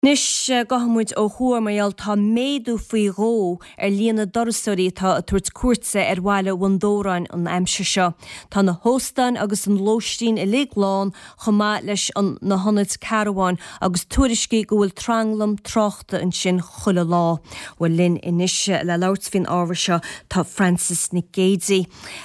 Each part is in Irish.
Nis gahamúid ó chuairmail tá méadú faoi ró líana dorsaí tá tuairt cuairte bhhaile bhandóráin an aimse seo. Tá na hóstain agus an lóistín i léagláin chomá leis an na honnaid Caraván agus tuairiscí go bhfuil tranglam tráchta an sin chuile lá. Bhfuil linn inisise le labhairt faoin ábhar seo tá Francis Nic Géadaí.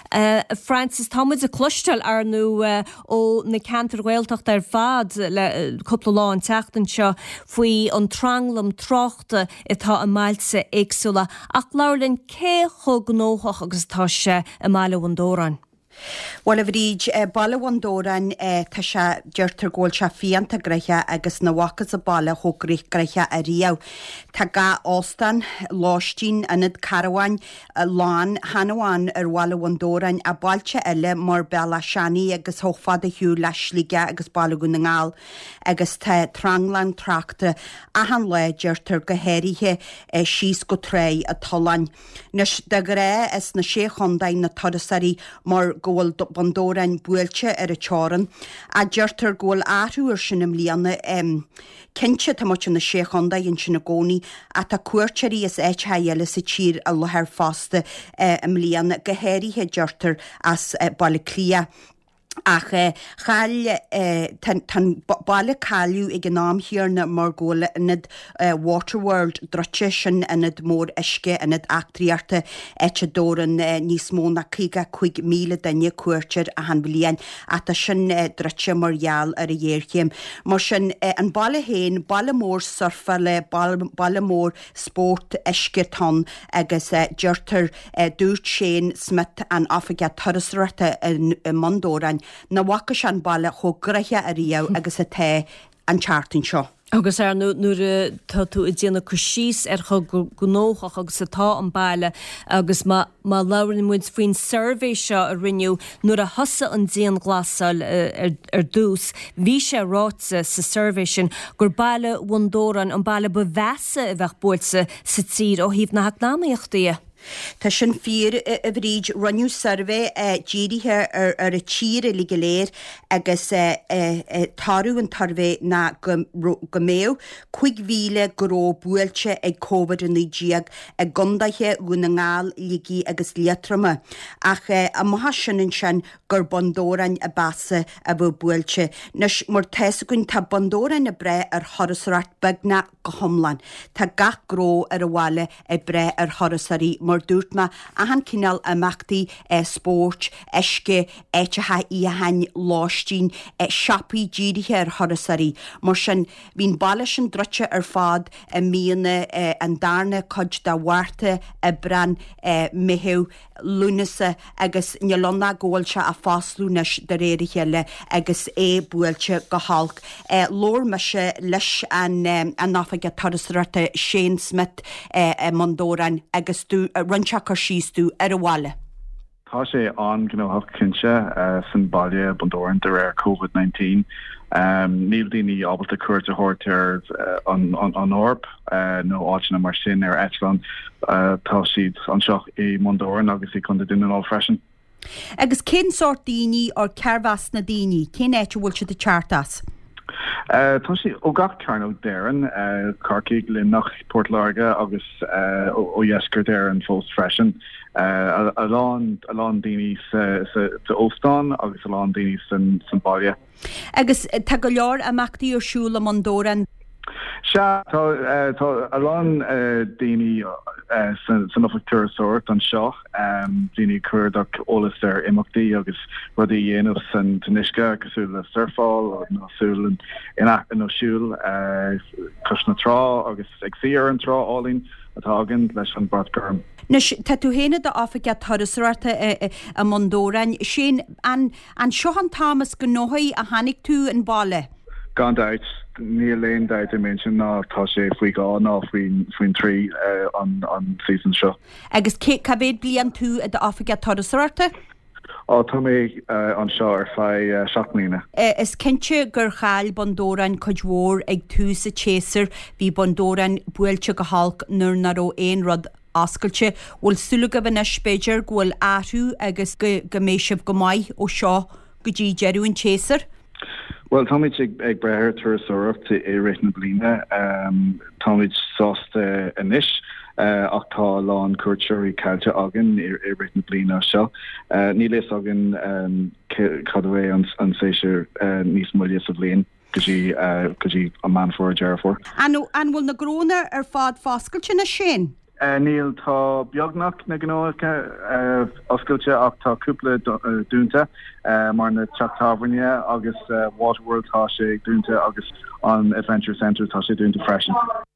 Francis, tá muid a cloisteil ar nó ó na cantar Ghaeltacht ar fad le cúpla lá an teachtain seo faoi an tranglam tráchta itá a máilse éagsúla ach labhairlinn cé chug gnóthach agus tá sé a máile bhandóráin. Well, bhríd baile bhandóráin tá sé deirtar ggóil se fianta greiche agus na bhachas a baile thógraí greiche a riamh. Tá ga ástan láistín inad Caraván lán hanamháin ar bhaile bhandóráin a bailte eile mar bella seanaí agus thógfada hiú leis líge agus baile go na ngáil agus tá tranglan tráchta a han le deirtar go héirithe síos go tré a tallainn. Nes de gré is na sé chundain na todasarí mar ggóil bhandóráin buailte ar a teáran a deirtar ggóil áthúir sin am líana cinse tá muid na sé chundain sin na gcónaí a tá cuairteirí is éittheile sa tír a lethar fásta am líana go héirithe deirtar as baile clia. Ach chail tan baile cáiliú ag gnám hiarna mar ggóla inad Waterworld droite sin inad mór isce inad actriarta éite dóran níos mó na 5,000 daine cuairteir a han bliain a tá sin droite margheall ar a dhéirchéim. Mar sin an baile héin, baile mór surfa le baile mór sport isce tan agus deirtar dúirt Shane Smith an Afige Torresrata in Mandóráin na bhachas an baile chógraithe a riamh agus a té an chartain seo. Agus nuair tá tú i dtéanana cosíos ar chu gnóthach agus atá an baile agus má labhairlinn muid faoin survey seo a rinneú nuair a thosa an déan glasal ar dús, bhí sé ráitsa sa survey sin gur baile bhandóráin an baile bhheasa a bheith buailsa sa tír ó híomh na heagnánaíochtaí. Tá sin fír a bhríd runniú survey dírithe ar a tír a ligeléir agus tarú an tarvé na go méo 5,000 goró buailte ag COVID in díag ag gondaiche gúna ngáil ligí agus liatrama ach a maithe sin gur bhandóráin a basa a bh buailte. Nes mar tesagunn tá bhandóráin a bre ar thorasrát bagna go thomlan. Tá gach gró ar a bhaile a bre ar thorasarí mar dúirtma a han cinál amachtaí sport, isce, éitethe í a hain láistín, siapaí dírithe ar thorasarí. Mar sin bhín baile sin droite ar fad a míana an darna cod da bhharrta a bran mitheú lúnasa agus nealonna ggóilte a fáslúnas de réirichéile agus buailte go halk. Lór me se leis an Afige Torresrata Shane Smith Mandóráin agus tú runseachar síos tú ar a bhaile. Tá sé an gnáth cinse san baile bhandóráin de réir COVID-19. Níl daoine ábalta cuairt a thuirtear an orb nó áitina mar sin ar Eitleán tá siad an seach i Mandóráin agus i chun duine á freisin. Agus cén sort daoine ó cearhas na daoine, cén éite bhfuil siad a chartas? Tá sí ó gach cearnó déireann carcaigh le nach Portlarga agus ó dhéascar déireann fós freisin. Alán daoine sa Óstán agus alán daoine san baile. Agus tá go leor amachtaí ar siúla Mandóráin. Se tá alán daoine san ofachtúr sort an seo daoine chuirdeach ólas ar imachtaí agus rudí dhéanamh san tunisce agusú le surfáil nósúil in óisiúil cos na trá agus ag siar an trá álín atágan leis an bradgarm. Nes tá tú héine de Afige Torresrata a Mandóráin sin an seohan Thomas go nóthaí a hanig tú an baile. Gandait níl léon dait I mention ná tá sé faoi gá ná faoin trí an season seo. Agus cabéad blian tú a de Afige Torresrata? Tá mé an seo ar fáid 7 Is cinse gur chail Bhandóráin chuidhór ag tú sa chéasar bhí Bhandóráin buailte go halk nuair na ó éon rud ascailte bhfuil súlaga bhna spéidir ghfuil áthú agus go méisih go maiid ó seo go dtí jeú an chéasar. Well, Tommy ag breher tuairteach te éréitna blina, Tommy sásta inis ach tá lán cuairteoirí cailte agan éréitna blina seo. Ní leis agan cadhé an séisiir níos muile sa bblion. Could a man for a jar for. And will na grona fad foscailte na sin? Níl tá beagnach na gnáilcha oscailte ach tá cúpla dúnta mar na Chattábhairne agus Waterworld tá sé dúnta agus an Adventure Centre tá sé dúnta freisin.